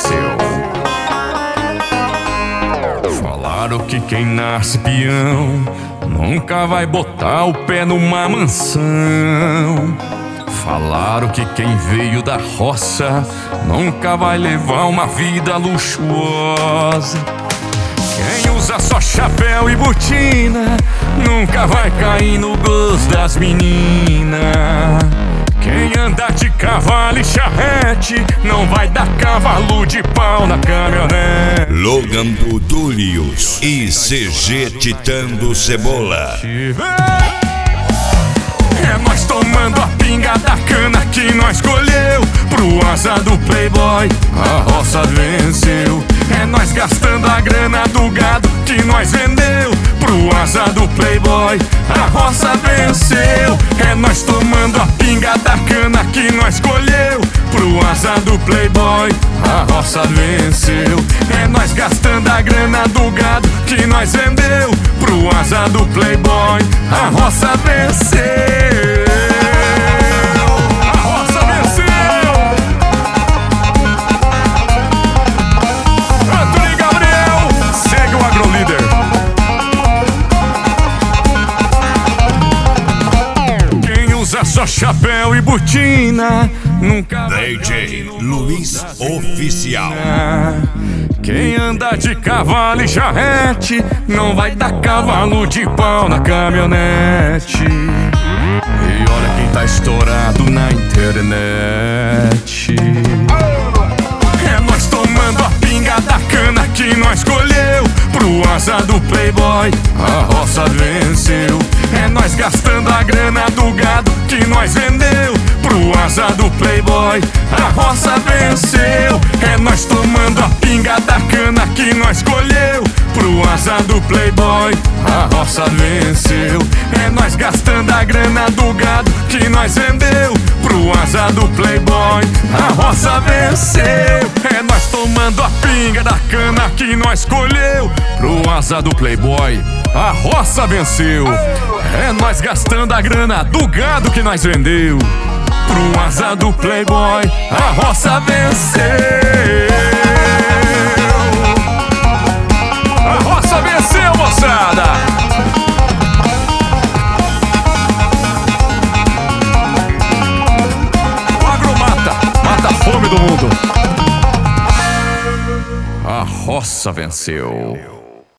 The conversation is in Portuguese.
venceu. Falaram que quem nasce peão nunca vai botar o pé numa mansão. Falaram que quem veio da roça nunca vai levar uma vida luxuosa. Quem usa só chapéu e botina nunca vai cair no gosto das meninas. Quem anda de cavalo e charrete não vai dar cavalo de pau na caminhonete. Logan Budúlios e CG Titã do Cebola. É nós tomando a pinga da cana que nós colheu. Pro asa do playboy a roça venceu. É nós gastando a grana do gado que nós vendeu. Pro asa do playboy a roça venceu. É nós tomando a pinga da cana que nós colheu. Pro asa do playboy a roça venceu. É nós gastando a grana do gado que nós vendeu. Pro asa do playboy a roça venceu. A roça venceu. Antônio Gabriel, segue o AgroLíder. Quem usa só chapéu e botina nunca vai DJ Luiz Oficial. Quem anda de cavalo e charrete não vai dar cavalo de pau na caminhonete. E olha quem tá estourado na internet. É nós tomando a pinga da cana que nós colheu. Pro asa do playboy a roça venceu. É nós gastando a grana do gado que nós vendeu. Pro asa do playboy a roça venceu. É nós tomando a pinga da cana que nós colheu. Pro asa do playboy a roça venceu. É nós gastando a grana do gado que nós vendeu. Pro asa do playboy a roça venceu. É nós tomando a pinga da cana que nós colheu. Pro asa do playboy a roça venceu. É nós gastando a grana do gado que nós vendeu. Pro asa do playboy a roça venceu. A roça venceu, moçada. O agro mata a fome do mundo. A roça venceu.